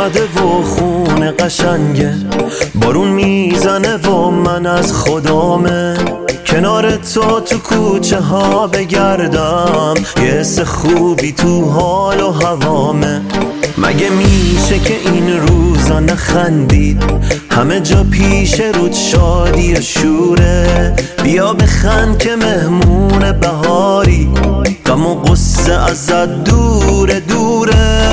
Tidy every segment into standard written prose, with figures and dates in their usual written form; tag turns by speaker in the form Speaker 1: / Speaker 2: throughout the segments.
Speaker 1: اومده و خونه قشنگه، بارون میزنه و من از خدامه کنار تو کوچه ها بگردم، یه حس خوبی تو حال و هوامه. مگه میشه که این روزا نخندید؟ همه جا پیش رود شادی و شوره، بیا بخند که مهمون بهاری، غم و غصه ازت دوره دوره.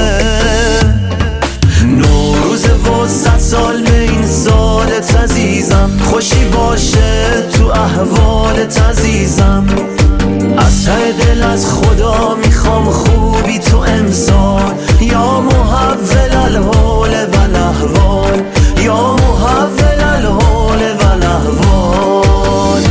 Speaker 1: نوروزه و 100 سال به این سالت عزیزم، خوشی باشه تو احوالت عزیزم. از ته دل از خدا میخوام خوبی تو امسال، یا محول الحال و الاحوال، یا محول الحال و الاحوال.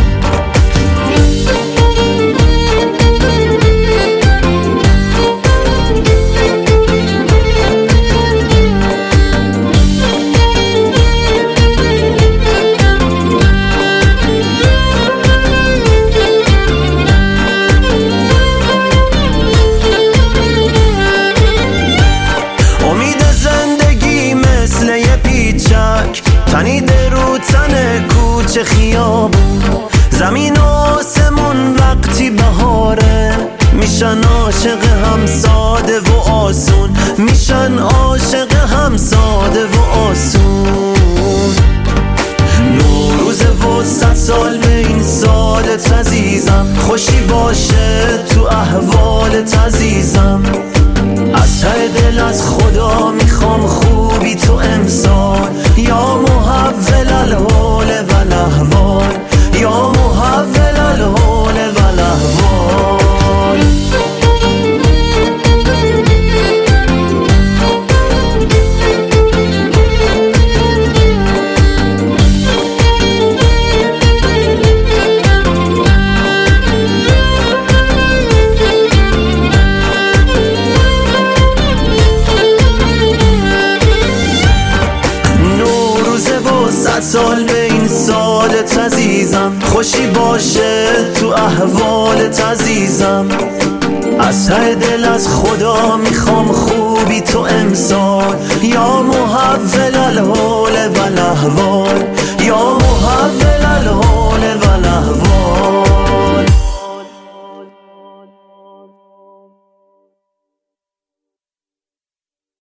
Speaker 1: تنیده رو تن کوچه خیابون، زمین و آسمون وقتی بهاره، میشن عاشق هم ساده و آسون، میشن عاشق هم ساده و آسون. نوروزه و 100 سال به این سالت عزیزم، خوشی باشه تو احوالت عزیزم. از ته دل از خدا میخوام خوبی تو امسال، یا محول الحال و الاحوال، یا محول الحال و الاحوال. سال به این سالت عزیزم، خوشی باشه تو احوالت عزیزم. از ته دل از خدا میخوام خوبی تو امسال، یا محول الحال و الاحوال، یا محول الحال و الاحوال.